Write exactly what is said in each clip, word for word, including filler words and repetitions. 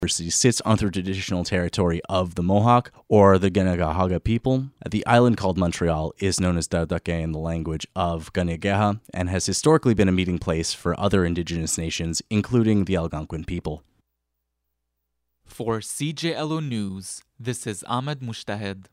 University sits on the traditional territory of the Mohawk or the Kanien'kehá:ka people. The island called Montreal is known as Dardake in the language of Kanien'keha and has historically been a meeting place for other indigenous nations, including the Algonquin people. For C J L O News, this is Ahmed Mushtahed.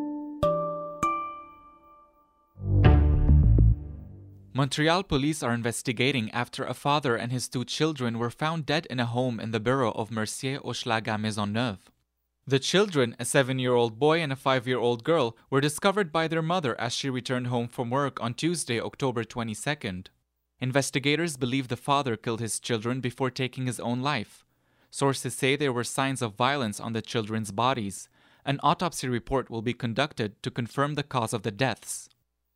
Montreal police are investigating after a father and his two children were found dead in a home in the borough of Mercier-Hochelaga-Maisonneuve. The children, a seven-year-old boy and a five-year-old girl, were discovered by their mother as she returned home from work on Tuesday, October twenty-second. Investigators believe the father killed his children before taking his own life. Sources say there were signs of violence on the children's bodies. An autopsy report will be conducted to confirm the cause of the deaths.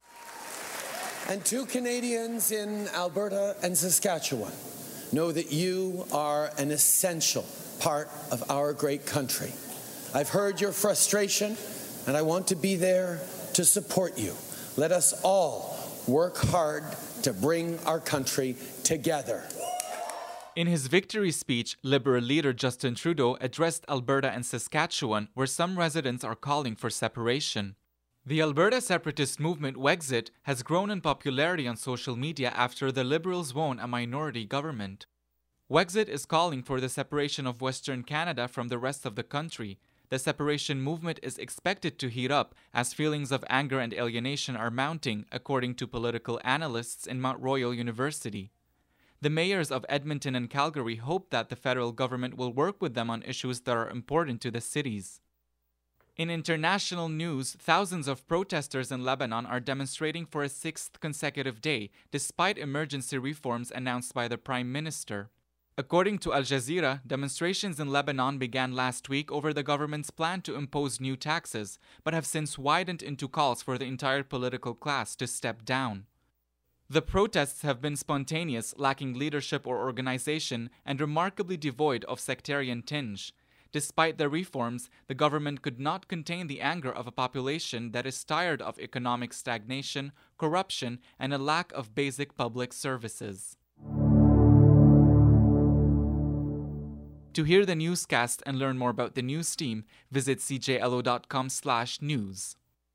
And to Canadians in Alberta and Saskatchewan, know that you are an essential part of our great country. I've heard your frustration, and I want to be there to support you. Let us all work hard to bring our country together. In his victory speech, Liberal leader Justin Trudeau addressed Alberta and Saskatchewan, where some residents are calling for separation. The Alberta separatist movement Wexit has grown in popularity on social media after the Liberals won a minority government. Wexit is calling for the separation of Western Canada from the rest of the country. The separation movement is expected to heat up as feelings of anger and alienation are mounting, according to political analysts in Mount Royal University. The mayors of Edmonton and Calgary hope that the federal government will work with them on issues that are important to the cities. In international news, thousands of protesters in Lebanon are demonstrating for a sixth consecutive day, despite emergency reforms announced by the Prime Minister. According to Al Jazeera, demonstrations in Lebanon began last week over the government's plan to impose new taxes, but have since widened into calls for the entire political class to step down. The protests have been spontaneous, lacking leadership or organization, and remarkably devoid of sectarian tinge. Despite the reforms, the government could not contain the anger of a population that is tired of economic stagnation, corruption, and a lack of basic public services. To hear the newscast and learn more about the news team, visit c j l o dot com slash news.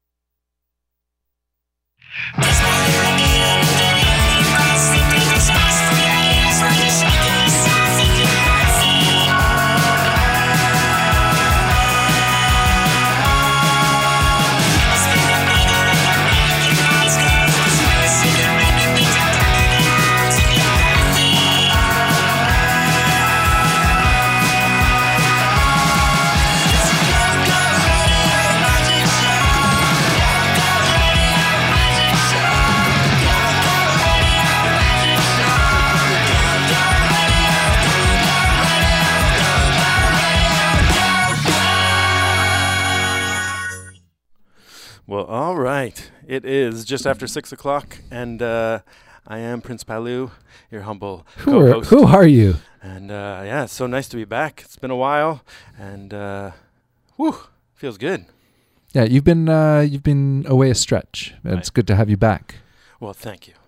Well, all right. It is just after six o'clock, and uh, I am Prince Palu, your humble who co-host. Are, who are you? And uh, yeah, it's so nice to be back. It's been a while, and uh, whew, feels good. Yeah, you've been uh, you've been away a stretch. It's Right. good to have you back. Well, thank you.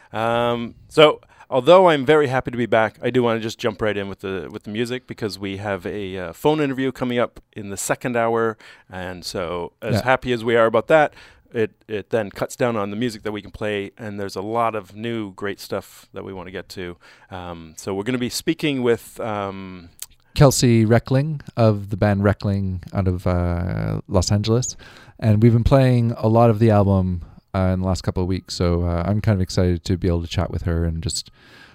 Um, so, although I'm very happy to be back, I do want to just jump right in with the with the music because we have a uh, phone interview coming up in the second hour, and so as Yeah. happy as we are about that, it it then cuts down on the music that we can play, and there's a lot of new great stuff that we want to get to. Um, so we're going to be speaking with um, Kelsey Reckling of the band Reckling out of uh, Los Angeles, and we've been playing a lot of the album uh, in the last couple of weeks. So uh, I'm kind of excited to be able to chat with her and just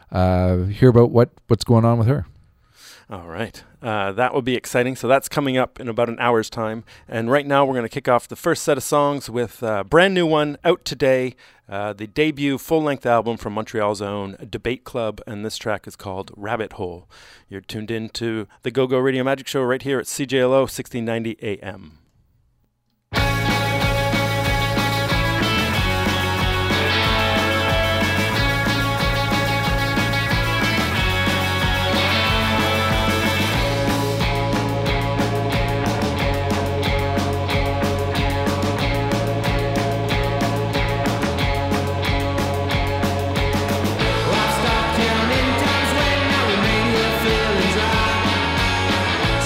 uh, hear about what, what's going on with her. All right. Uh, that will be exciting. So that's coming up in about an hour's time. And right now we're going to kick off the first set of songs with a brand new one out today, uh, the debut full-length album from Montreal's own Debate Club, and this track is called Rabbit Hole. You're tuned in to the Go-Go Radio Magic Show right here at C J L O sixteen ninety A M. I've stopped counting times when I remain here feeling dry.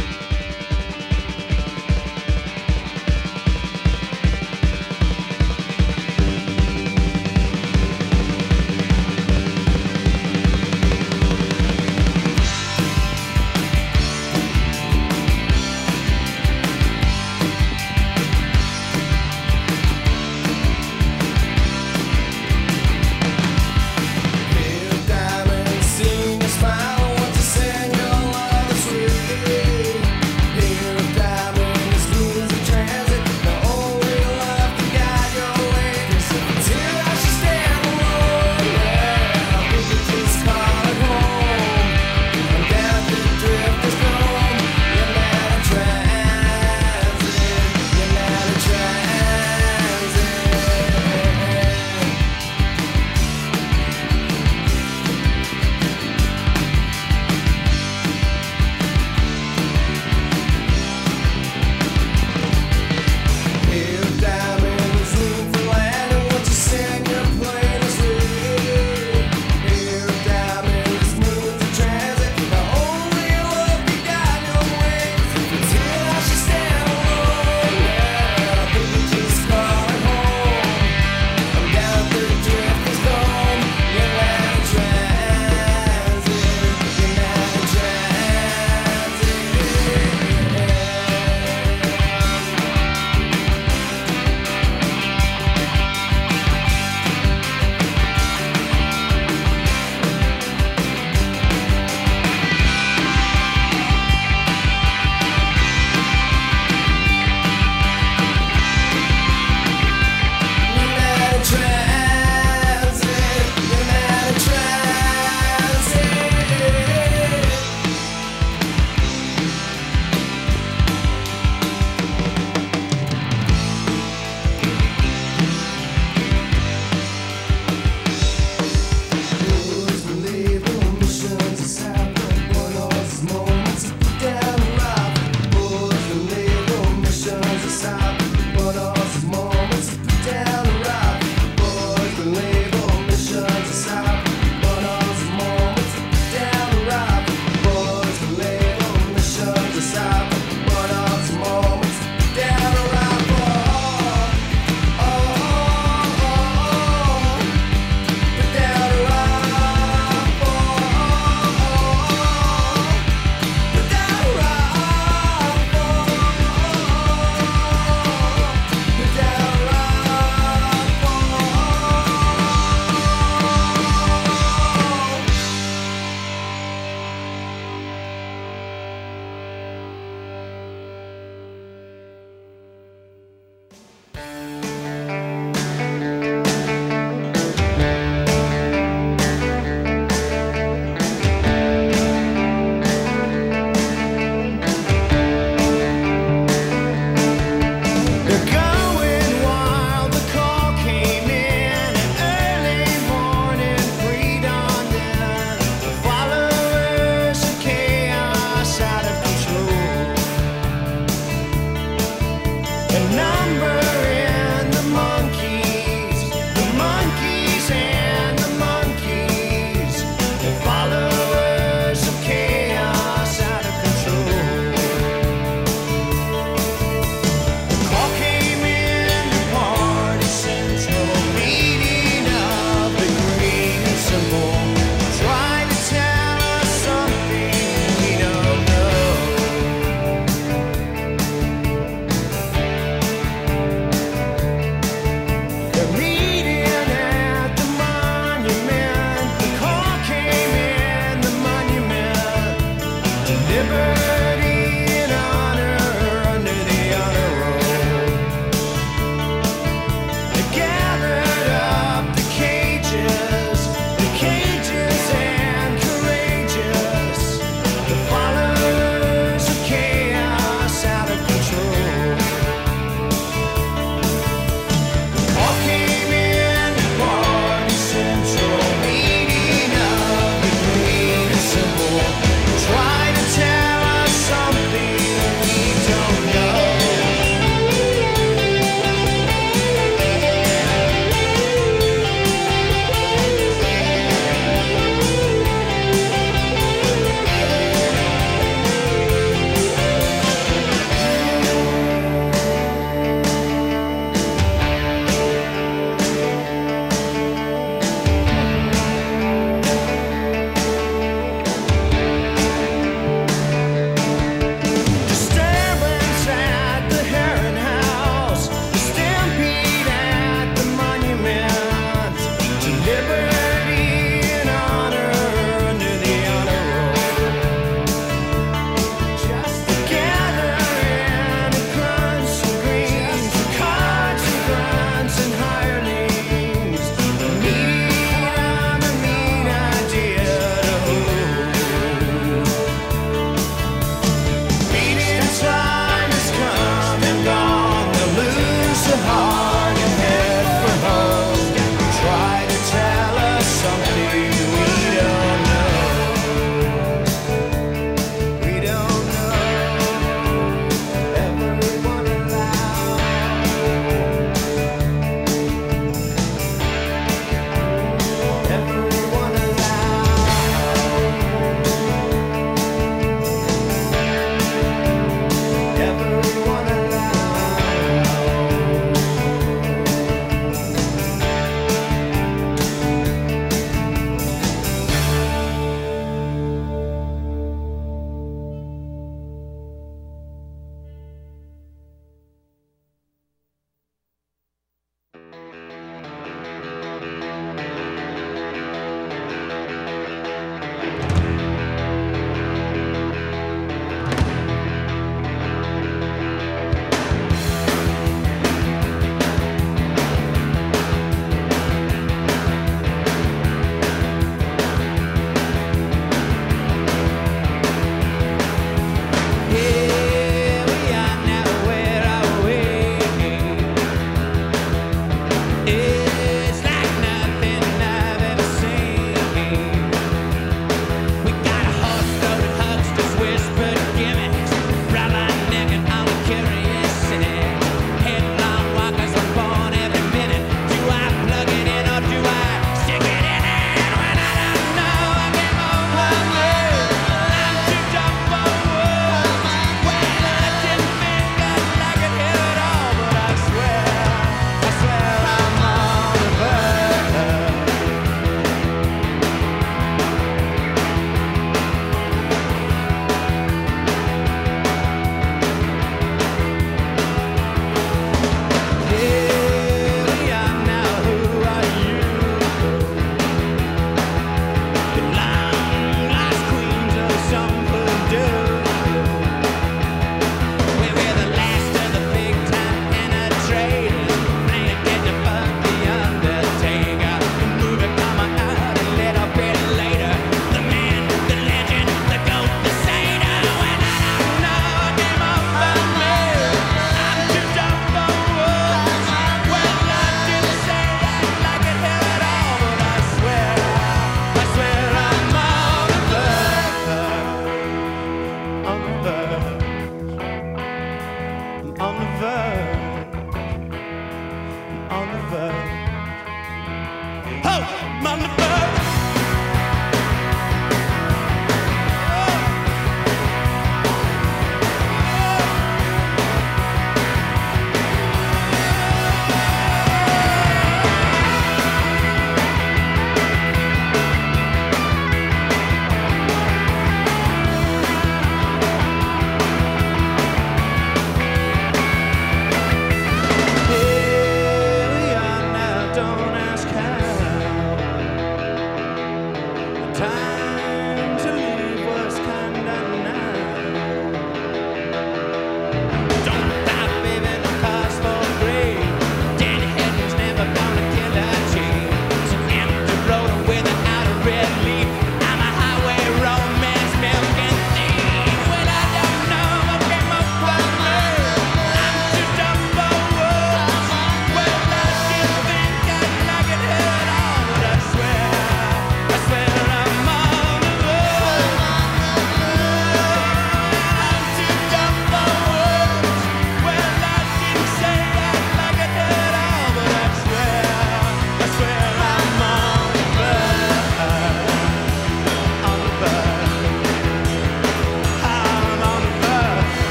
Try to tell us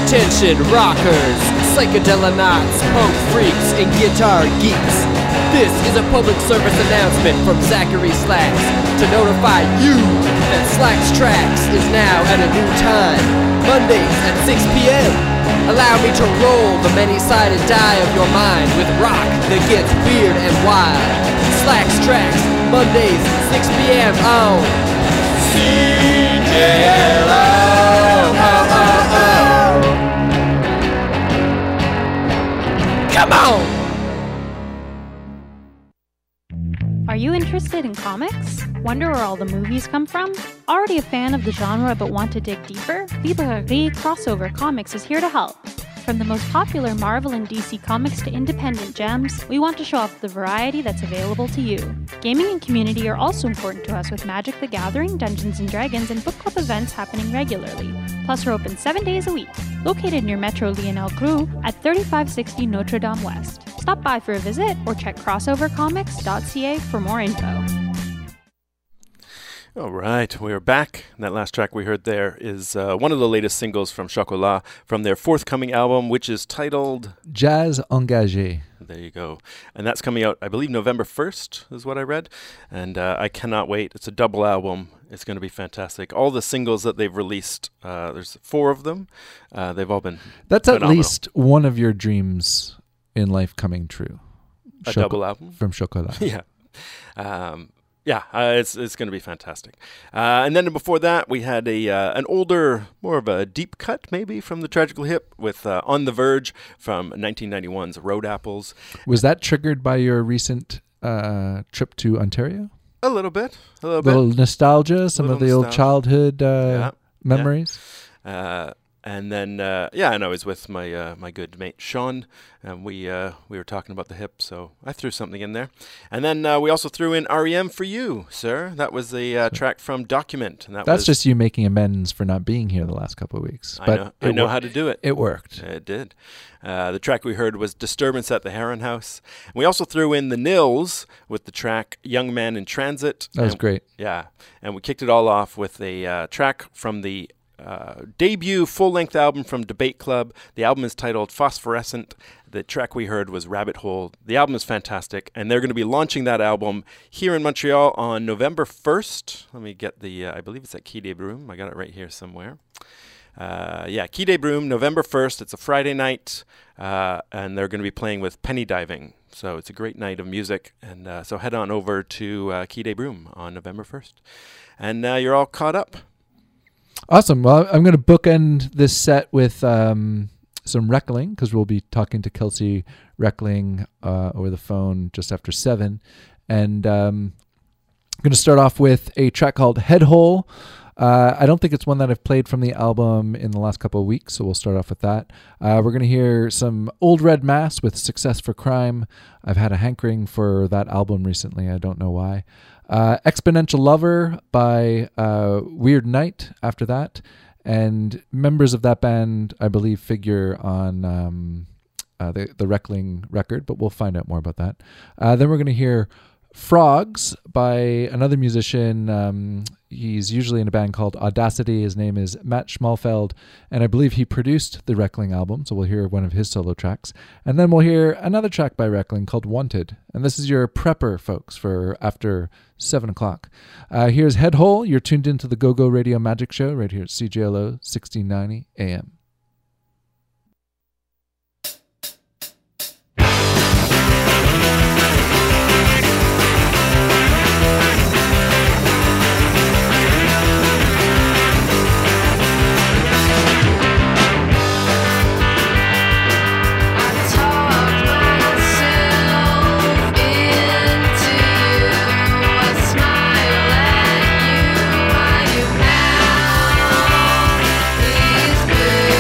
Attention rockers, psychedelinauts, punk freaks, and guitar geeks. This is a public service announcement from Zachary Slacks to notify you that Slacks Tracks is now at a new time, Mondays at six p.m. Allow me to roll the many-sided die of your mind with rock that gets weird and wild. Slacks Tracks, Mondays, six p.m. on C J L O. Oh, oh, oh. Come on! Are you interested in comics? Wonder where all the movies come from? Already a fan of the genre but want to dig deeper? Librairie Crossover Comics is here to help. From the most popular Marvel and D C comics to independent gems, we want to show off the variety that's available to you. Gaming and community are also important to us with Magic the Gathering, Dungeons and Dragons, and book club events happening regularly. Plus, we're open seven days a week. Located near Metro Lionel Crew at thirty-five sixty Notre Dame West. Stop by for a visit or check crossover comics dot c a for more info. All right, we are back. That last track we heard there is uh, one of the latest singles from Chocolat from their forthcoming album, which is titled Jazz Engagé. There you go. And that's coming out, I believe, November first is what I read. And uh, I cannot wait. It's a double album. It's going to be fantastic. All the singles that they've released, uh, there's four of them. Uh, they've all been That's phenomenal. At least one of your dreams in life coming true. A Choco- double album? From Chocolat. Yeah. Um, yeah, uh, it's it's going to be fantastic. Uh, and then before that, we had a uh, an older, more of a deep cut, maybe, from the Tragically Hip with uh, On the Verge from nineteen ninety-one's Road Apples. Was that triggered by your recent uh, trip to Ontario? A little bit. A little A little bit. nostalgia, some Little of the old nostalgia. childhood uh, Yeah, memories? Uh, and then, uh, yeah, and I was with my uh, my good mate Sean, and we uh, we were talking about the hip, so I threw something in there. And then uh, we also threw in R E M for You, sir. That was the uh, track from Document. And that That's was, just you making amends for not being here the last couple of weeks. I But know, I it know wor- how to do it. It worked. It did. Uh, the track we heard was Disturbance at the Heron House. And we also threw in the Nils with the track Young Man in Transit. That was And- great. Yeah. And we kicked it all off with a uh, track from the uh, debut full-length album from Debate Club. The album is titled Phosphorescent. The track we heard was Rabbit Hole. The album is fantastic, and they're going to be launching that album here in Montreal on November first. Let me get the, uh, I believe it's at Quai des Brumes. I got it right here somewhere. Uh, yeah, Quai des Brumes, November first. It's a Friday night, uh, and they're going to be playing with Penny Diving. So it's a great night of music, and uh, so head on over to uh, Quai des Brumes on November first. And uh, you're all caught up. Awesome. Well, I'm going to bookend this set with um, some Reckling, because we'll be talking to Kelsey Reckling uh, over the phone just after seven. And um, I'm going to start off with a track called Head Hole. Uh, I don't think it's one that I've played from the album in the last couple of weeks, so we'll start off with that. Uh, we're going to hear some Old Red Mass with Success for Crime. I've had a hankering for that album recently. I don't know why. Uh, Exponential Lover by uh, Weird Night after that. And members of that band, I believe, figure on um, uh, the, the Reckling record, but we'll find out more about that. Uh, then we're going to hear Frogs by another musician. Um, he's usually in a band called Audacity. His name is Matt Schmalfeld, and I believe he produced the Reckling album, so we'll hear one of his solo tracks. And then we'll hear another track by Reckling called Wanted. And this is your prepper, folks, for after seven o'clock. Uh, here's Head Hole. You're tuned into the Go-Go Radio Magic Show right here at C J L O sixteen ninety A M. Smile at you while you have these blues.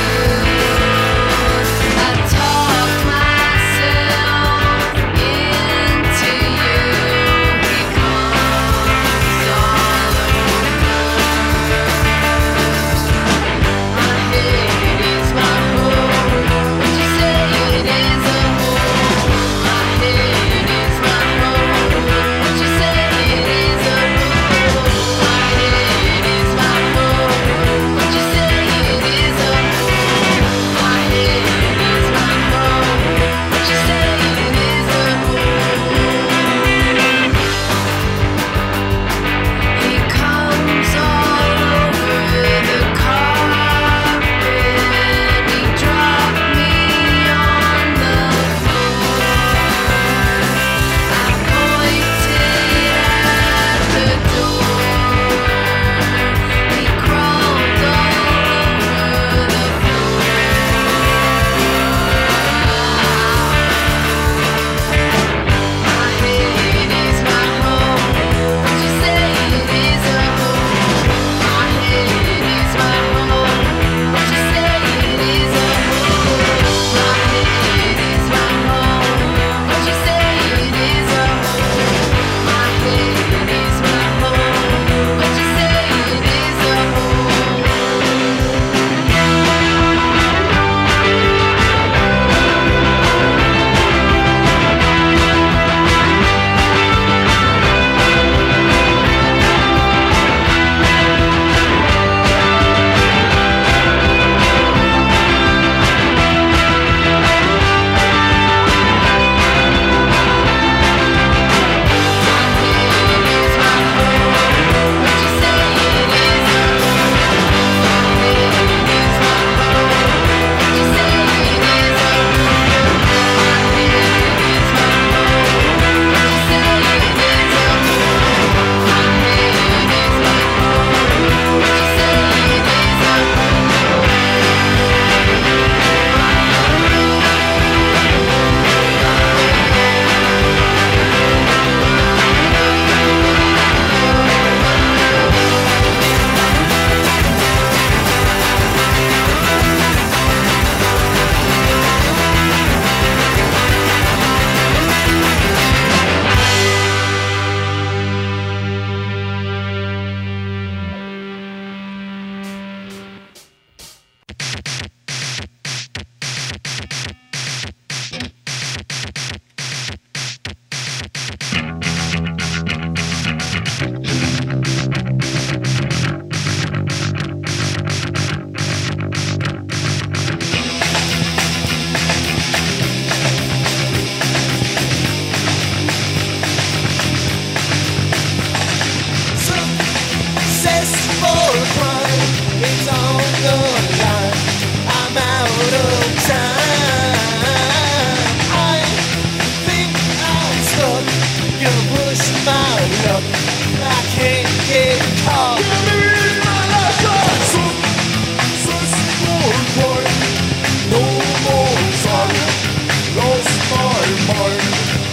heart.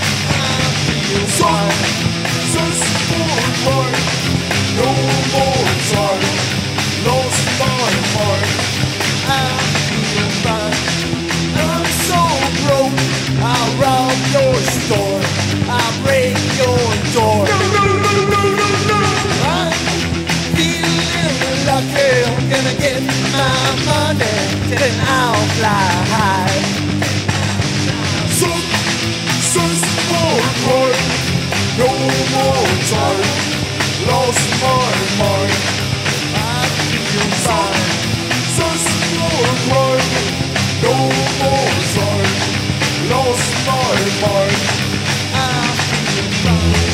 Some says for heart. No more time. Lost my heart. I feel fine. I'm so broke. I'll rob your store. I'll break your door. No, no, no, no, no, no. I'm feeling lucky. I'm gonna get my money, then I'll fly high. Some says for heart. No more time. Lost my mind. I feel fine. Just for heart. No more time. Lost my mind. I feel fine.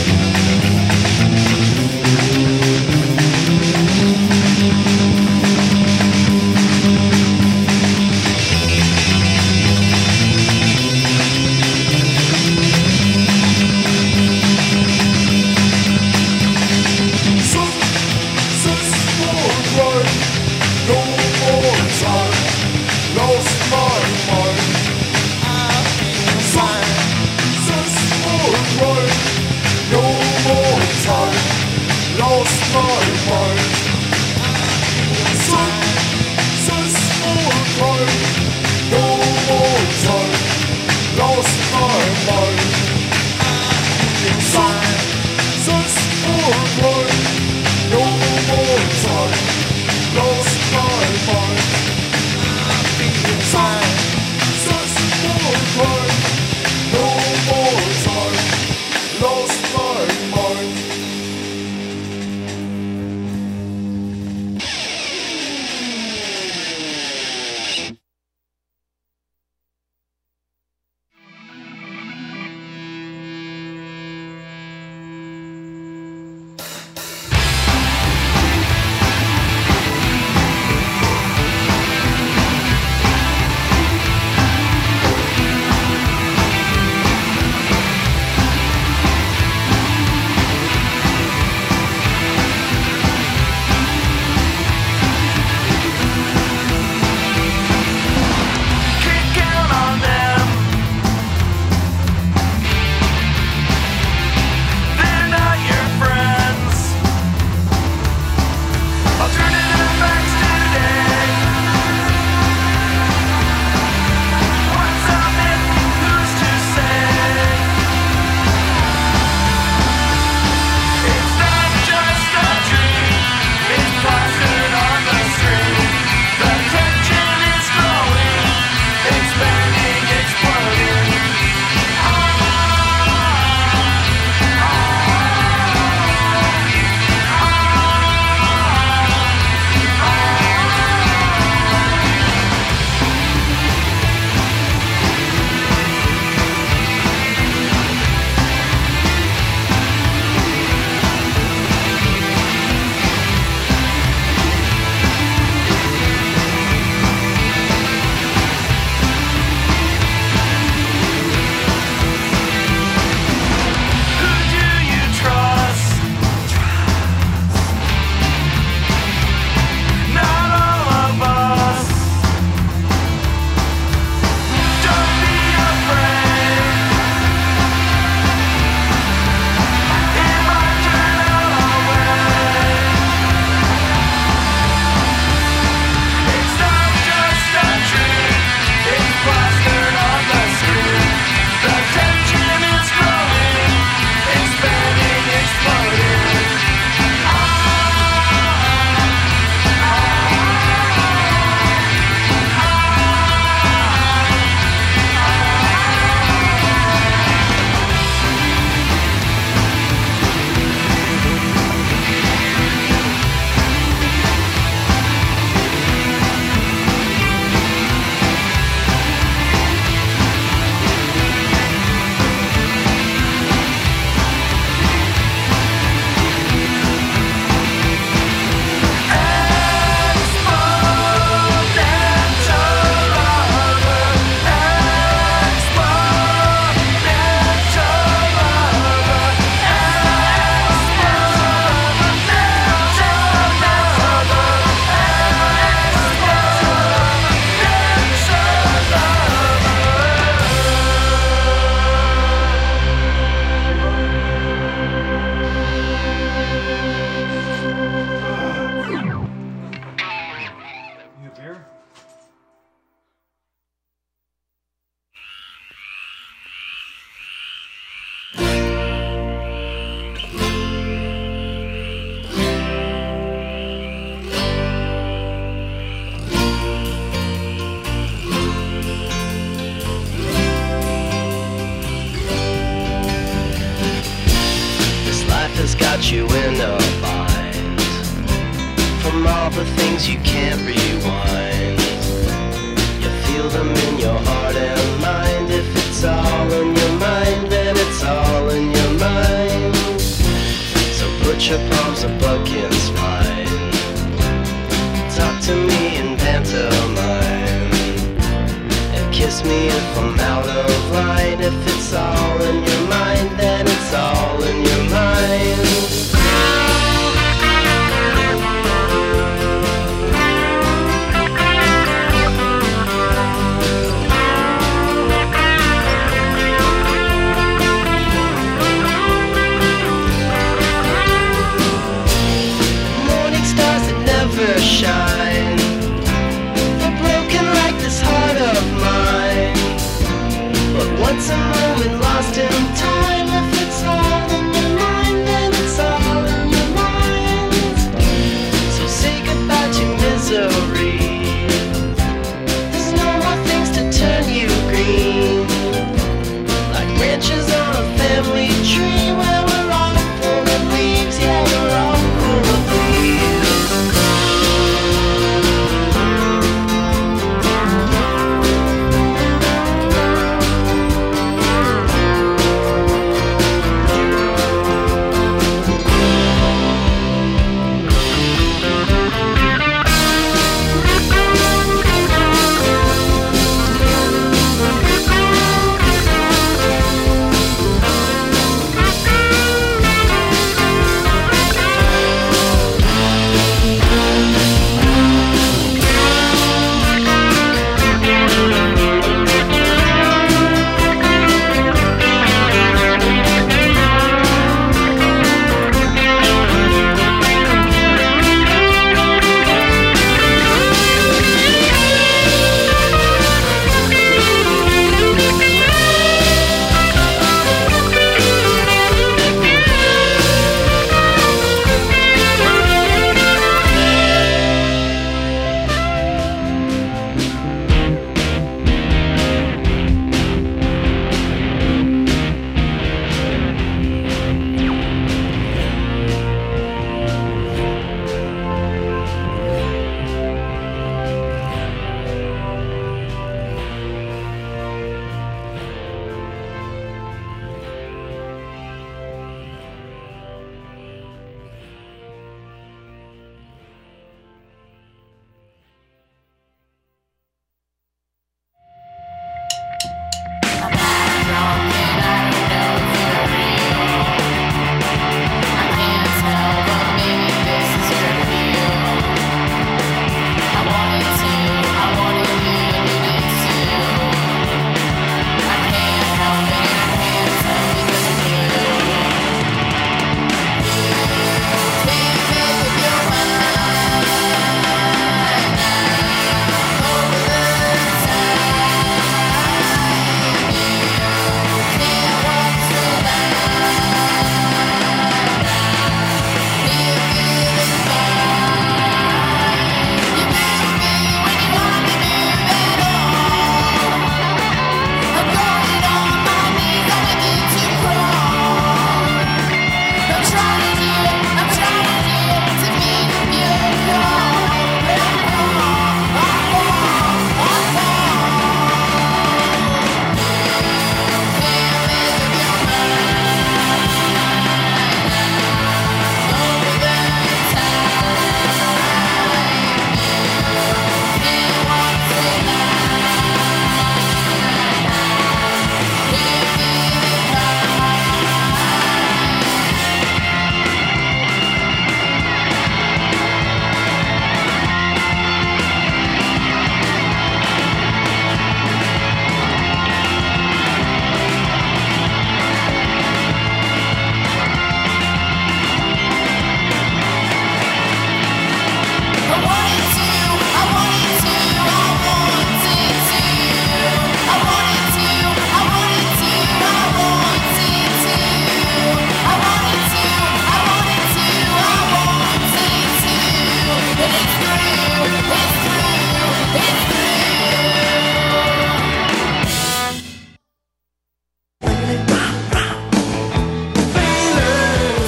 has got you in a bind from all the things you can't rewind. You feel them in your heart and mind. If it's all in your mind, then it's all in your mind. So put your palms above your spine. Talk to me in pantomime and kiss me if I'm out of line. If it's all in your mind, then it's all in your mind.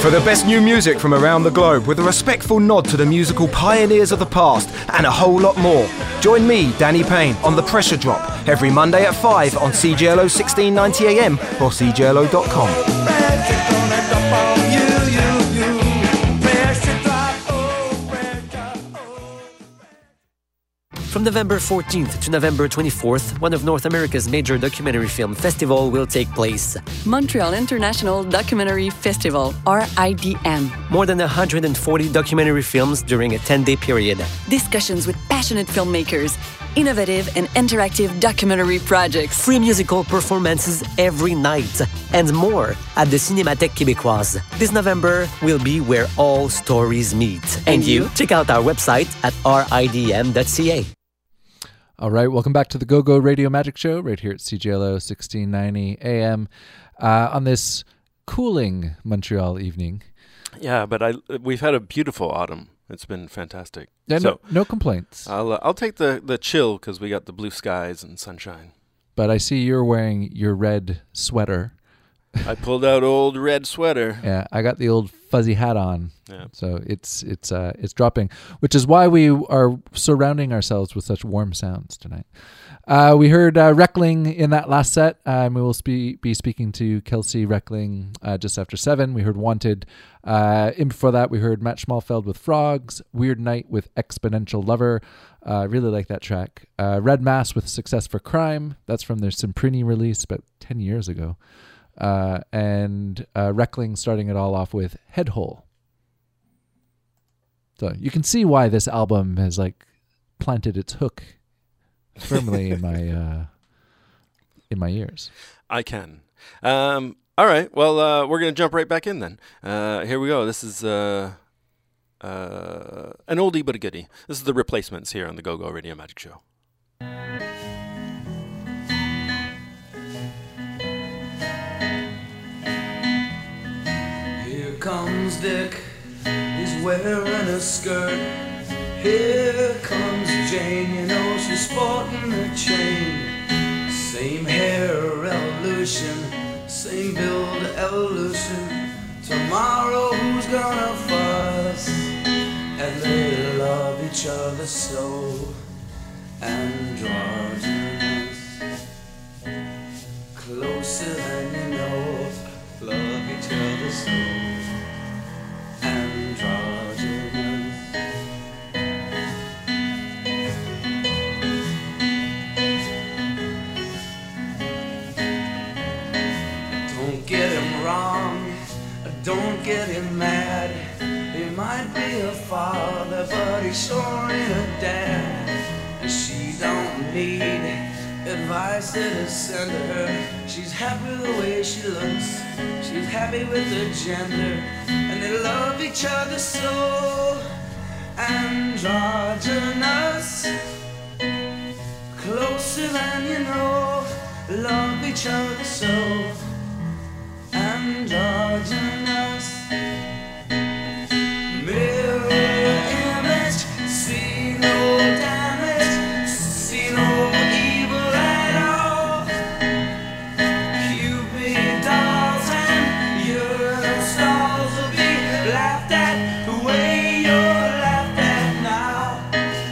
For the best new music from around the globe, with a respectful nod to the musical pioneers of the past, and a whole lot more. Join me, Danny Payne, on The Pressure Drop, every Monday at five on C J L O sixteen ninety A M or C J L O dot com. From November fourteenth to November twenty-fourth, one of North America's major documentary film festival will take place. Montreal International Documentary Festival, or I D M. More than one hundred forty documentary films during a ten-day period. Discussions with passionate filmmakers, innovative and interactive documentary projects. Free musical performances every night, and more at the Cinémathèque Québécoise. This November will be where all stories meet. And, and you? Check out our website at r i d m dot c a. All right, welcome back to the Go-Go Radio Magic Show right here at C J L O sixteen ninety A M uh, on this cooling Montreal evening. Yeah, but I we've had a beautiful autumn. It's been fantastic. Yeah, so no, no complaints. I'll uh, I'll take the, the chill because we got the blue skies and sunshine. But I see you're wearing your red sweater. I pulled out old red sweater. Yeah, I got the old fuzzy hat on. Yeah. So it's it's uh it's dropping, which is why we are surrounding ourselves with such warm sounds tonight. Uh, we heard uh, Reckling in that last set. Um, we will spe- be speaking to Kelsey Reckling uh, just after seven. We heard Wanted. Uh, in before that, we heard Matt Schmalfeld with Frogs. Weird Night with Exponential Lover. I uh, really like that track. Uh, Red Mass with Success for Crime. That's from their Simprini release about ten years ago. Uh, and uh, Reckling starting it all off with Headhole. So you can see why this album has like planted its hook firmly in my uh, in my ears. I can. Um, all right. Well, uh, we're gonna jump right back in then. Uh, here we go. This is uh, uh, an oldie but a goodie. This is the Replacements here on the Go-Go Radio Magic Show. Here comes Dick, he's wearing a skirt. Here comes Jane, you know she's sporting a chain. Same hair evolution, same build evolution. Tomorrow who's gonna fuss? And they love each other so androgynous. Closer than you know, love each other so androgynous. Don't get him wrong, don't get him mad. He might be a father, but he sure ain't a dad. And she don't need advice that is sent to her. She's happy the way she looks, she's happy with her gender. And they love each other so androgynous. Closer than you know, love each other so androgynous. Mirror image, see no damage, see no evil at all. Cupid dolls and urinal stalls will be laughed at the way you're laughed at now.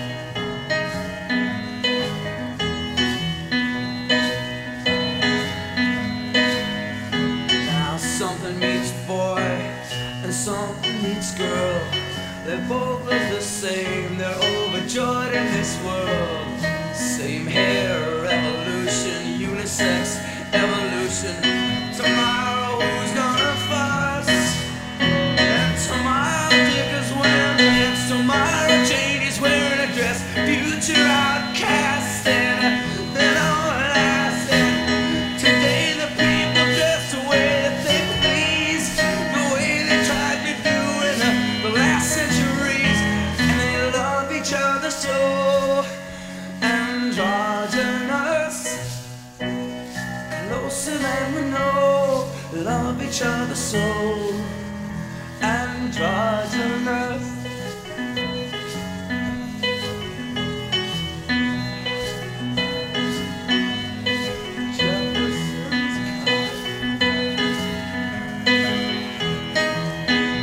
Now something meets boy and something meets girl. They both look the same, they're overjoyed in this world. Same hair evolution, unisex evolution. Tomorrow who's gonna fuss? And tomorrow Dick is wearing pants. Tomorrow Jane is wearing a dress. Future outcast and then all lasting. Today the people dress the way that they please, the way they tried to do in the, the last centuries. And they love each other so androgynous. Closer than we know, love each other so androgynous. Jefferson's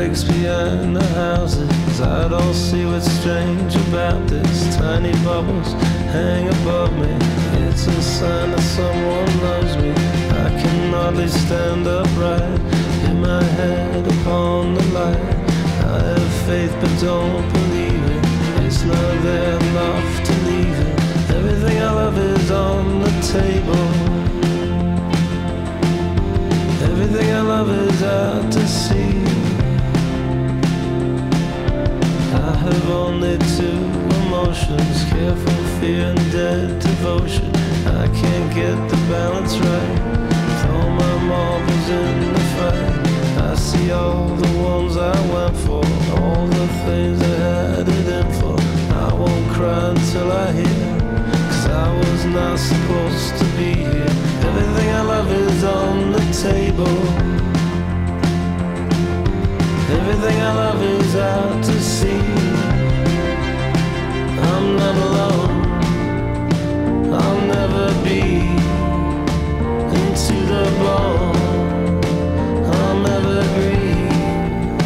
lakes behind the houses. I don't see what's strange about this. Tiny bubbles hang above me. It's a sign that someone loves me. I can hardly stand upright. Hit my head upon the light. I have faith but don't believe it. It's not there enough to leave it. Everything I love is on the table. Everything I love is out to sea. I have only two emotions, careful fear and dead devotion. I can't get the balance right. Throw my marbles in the fight. I see all the ones I went for, all the things I had it in for. I won't cry until I hear, cause I was not supposed to be here. Everything I love is on the table. Everything I love is out to sea. I'm not alone, I'll never be. Into the bone, I'm evergreen.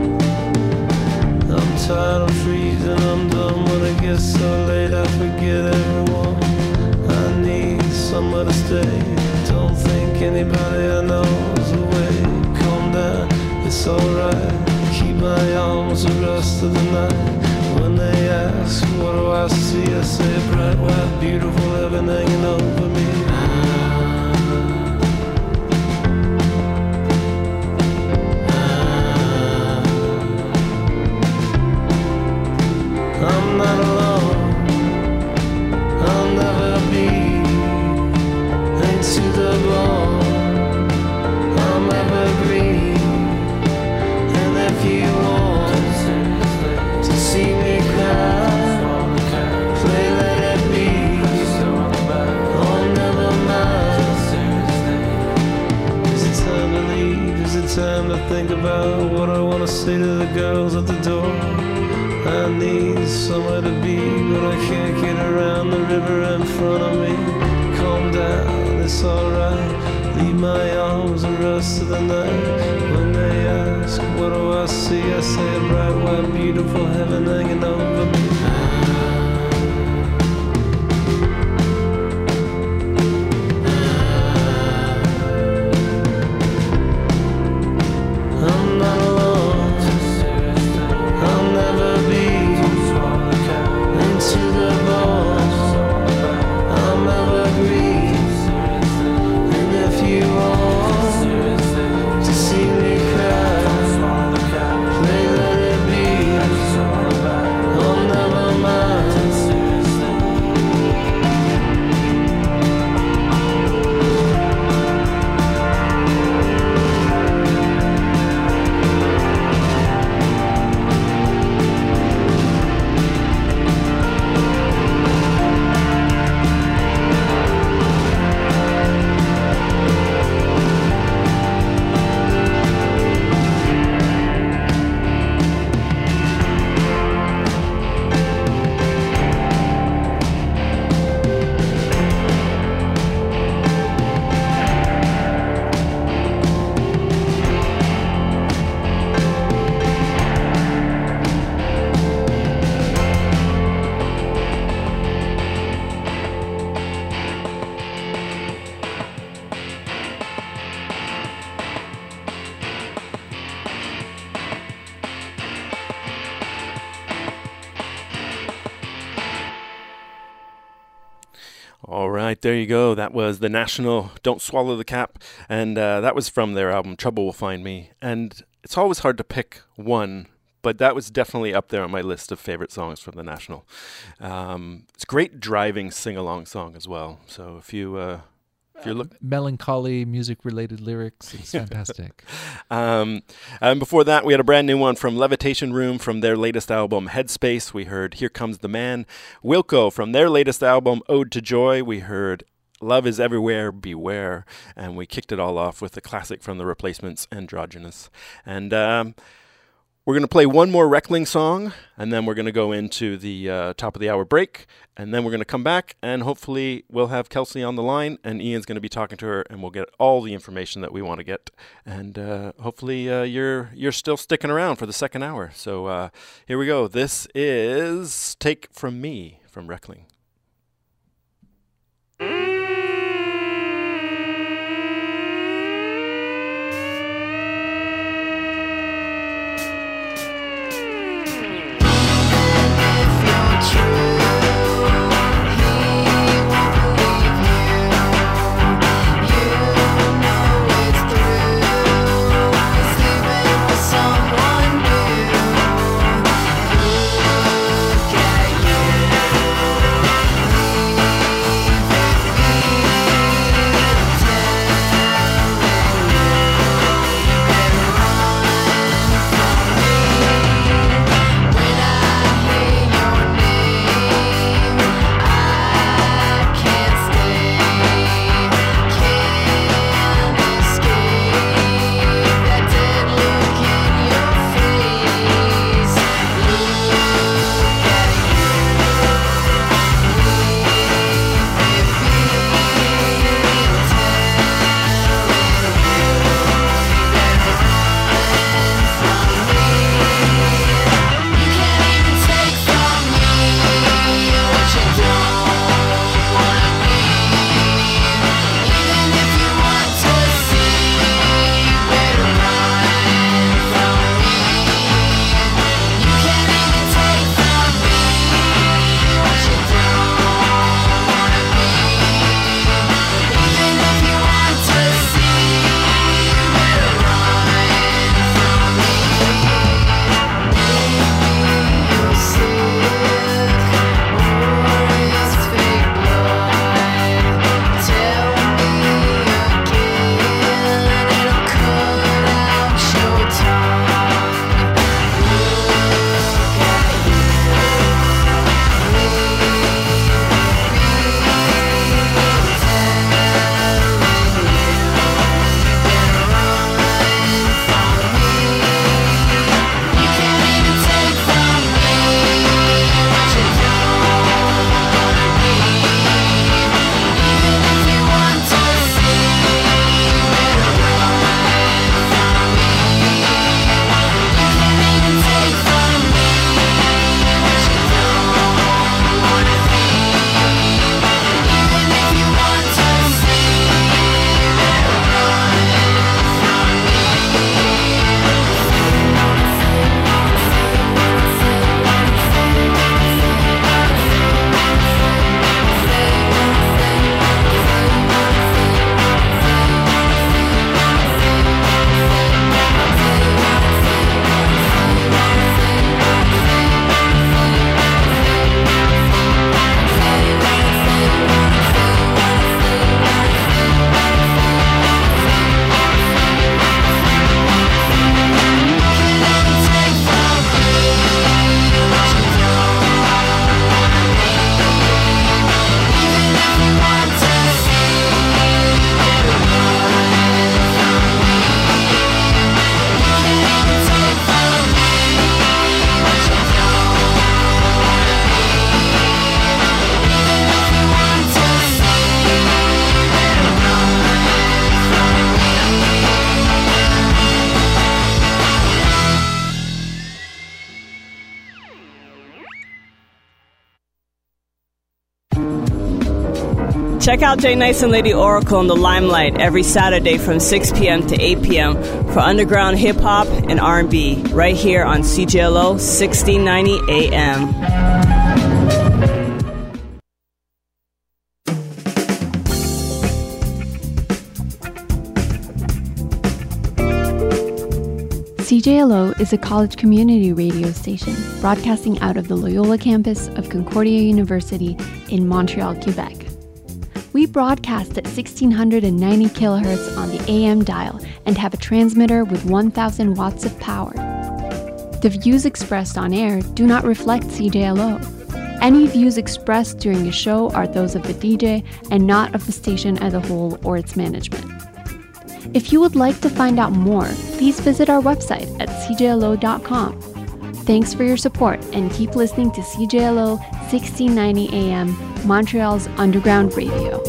I'm tired of freezing, I'm done. When it gets so late I forget everyone. I need somewhere to stay. Don't think anybody I know is away. Calm down, it's alright. Keep my arms the rest of the night. When they ask, what do I see? I say, bright, white, beautiful heaven hanging over me. I'm not alone, I'll never be. Into the bone, I'm evergreen. And if you want to see me cry, play Let It Be. Oh, never mind. Is it time to leave? Is it time to think about what I want to say to the girls at the door? I need somewhere to be, but I can't get around the river in front of me. Calm down, it's alright. Leave my arms the rest of the night. When they ask, what do I see? I say a bright, white, beautiful heaven hanging over me. I'm not alone, I'll never be. Into the bone, I'm evergreen. And if you want to see me cry, play Let It Be. Oh, never mind. All right, there you go. That was The National, Don't Swallow the Cap. And uh, that was from their album, Trouble Will Find Me. And it's always hard to pick one, but that was definitely up there on my list of favorite songs from The National. Um, it's a great driving sing-along song as well. So if you... Uh, If you're look- melancholy music-related lyrics, it's fantastic. um, and before that, we had a brand new one from Levitation Room from their latest album, Headspace. We heard Here Comes the Man. Wilco from their latest album, Ode to Joy. We heard Love is Everywhere, Beware. And we kicked it all off with a classic from The Replacements, Androgynous. And um, We're going to play one more Reckling song, and then we're going to go into the uh, top of the hour break, and then we're going to come back, and hopefully we'll have Kelsey on the line, and Ian's going to be talking to her, and we'll get all the information that we want to get. And uh, hopefully uh, you're you're still sticking around for the second hour. So uh, here we go. This is Take From Me from Reckling. Check out Jay Nice and Lady Oracle in the Limelight every Saturday from six p.m. to eight p.m. for underground hip-hop and R and B right here on C J L O sixteen ninety A M. C J L O is a college community radio station broadcasting out of the Loyola campus of Concordia University in Montreal, Quebec. We broadcast at sixteen ninety kilohertz on the A M dial and have a transmitter with one thousand watts of power. The views expressed on air do not reflect C J L O. Any views expressed during a show are those of the D J and not of the station as a whole or its management. If you would like to find out more, please visit our website at c j l o dot com. Thanks for your support and keep listening to C J L O sixteen ninety A M, Montreal's underground radio.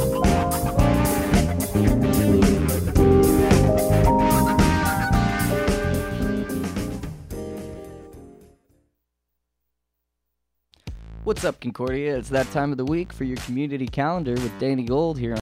What's up, Concordia? It's that time of the week for your community calendar with Danny Gold here on